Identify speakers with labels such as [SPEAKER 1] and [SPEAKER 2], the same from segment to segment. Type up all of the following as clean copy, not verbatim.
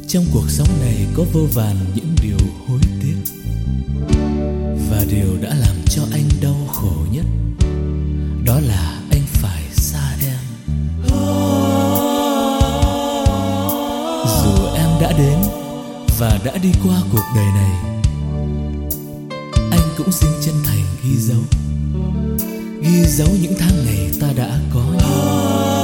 [SPEAKER 1] Trong cuộc sống này có vô vàn những điều hối tiếc, và điều đã làm cho anh đau khổ nhất đó là anh phải xa em. Dù em đã đến và đã đi qua cuộc đời này, anh cũng xin chân thành ghi dấu những tháng ngày ta đã có nhau.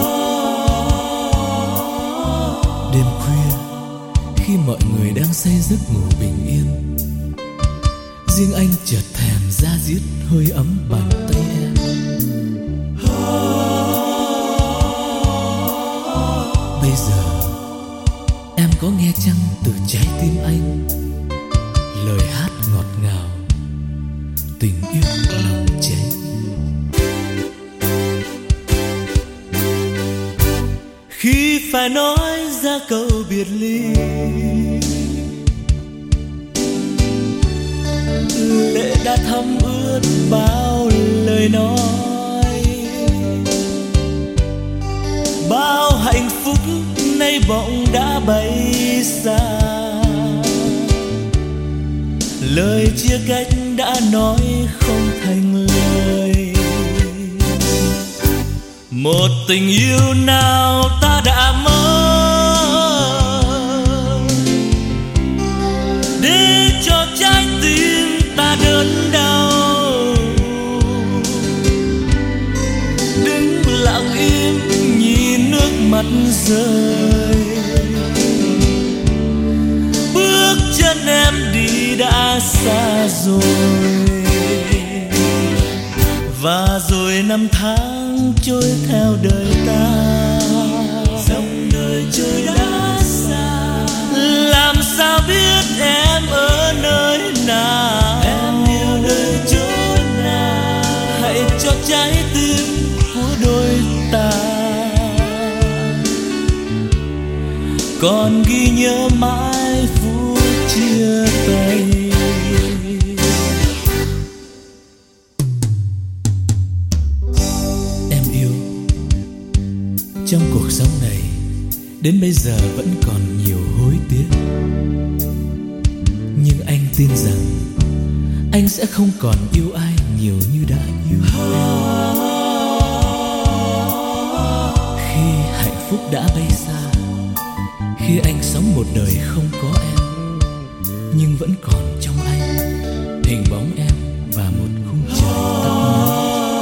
[SPEAKER 1] Đêm khuya khi mọi người đang say giấc ngủ bình yên, riêng anh chợt thèm da diết hơi ấm bàn tay em. Bây giờ em có nghe chăng từ trái tim anh lời hát ngọt ngào tình yêu lòng cháy. Khi phải nói ra câu biệt ly, lệ đã thấm ướt bao lời nói, bao hạnh phúc nay bỗng đã bay xa. Lời chia cách đã nói không thành lời. Một tình yêu nào ta đã mơ để cho trái tim ta đớn đau, đứng lặng im nhìn nước mắt rơi. Bước chân em đi đã xa rồi, và rồi năm tháng trôi theo đời ta, dòng đời trôi đã xa. Làm sao biết em ở nơi nào, em yêu đời chỗ nào? Hãy cho trái tim của đôi ta còn ghi nhớ mãi phút chia tay. Trong cuộc sống này đến bây giờ vẫn còn nhiều hối tiếc, nhưng anh tin rằng anh sẽ không còn yêu ai nhiều như đã yêu em. Khi hạnh phúc đã bay xa, khi anh sống một đời không có em, nhưng vẫn còn trong anh hình bóng em và một khung trời tắt ngấm.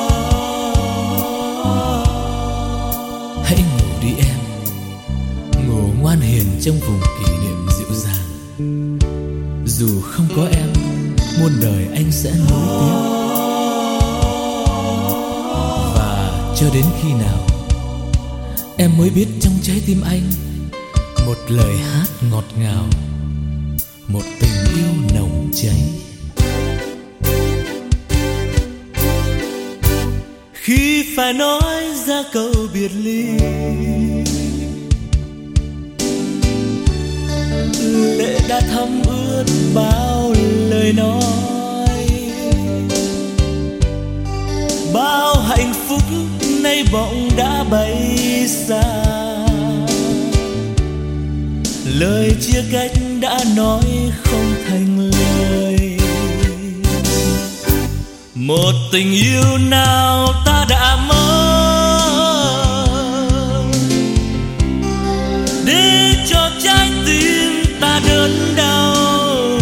[SPEAKER 1] Hãy ngủ đi em, ngủ ngoan hiền trong vùng kỷ niệm dịu dàng. Dù không có em, muôn đời anh sẽ nuối tiếc. Và cho đến khi nào em mới biết trong trái tim anh một lời hát ngọt ngào, một tình yêu nồng cháy. Khi phải nói ra câu biệt ly, lệ đã thấm ướt bao lời nói, bao hạnh phúc nay bỗng đã bay xa. Lời chia cách đã nói không thành lời. Một tình yêu nào ta đã mơ để cho trái tim ta đớn đau,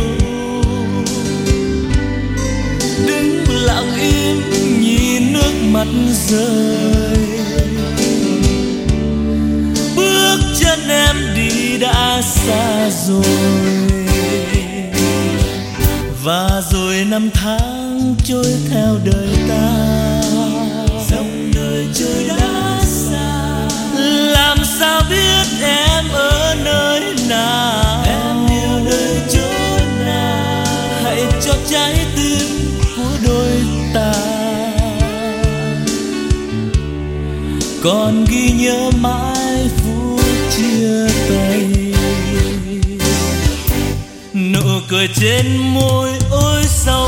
[SPEAKER 1] đứng lặng im nhìn nước mắt rơi. Bước chân em đi đã xa rồi, và rồi năm tháng trôi theo đời ta, dòng đời trôi đã xa. Làm sao biết em ở nơi nào, em yêu đời chỗ nào? Hãy cho trái tim của đôi ta còn ghi nhớ mãi phút chia tay. Nụ cười trên môi ôi sầu,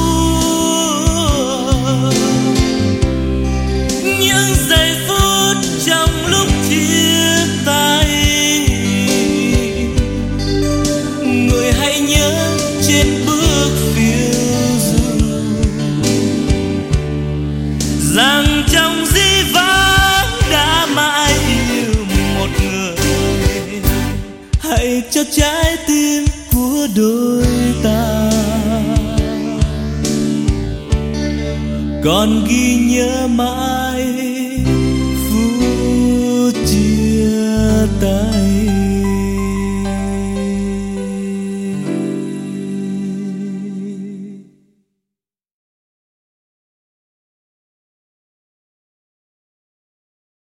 [SPEAKER 1] những giây phút trong lúc chia tay. cho trái tim của đôi ta. Còn ghi nhớ mãi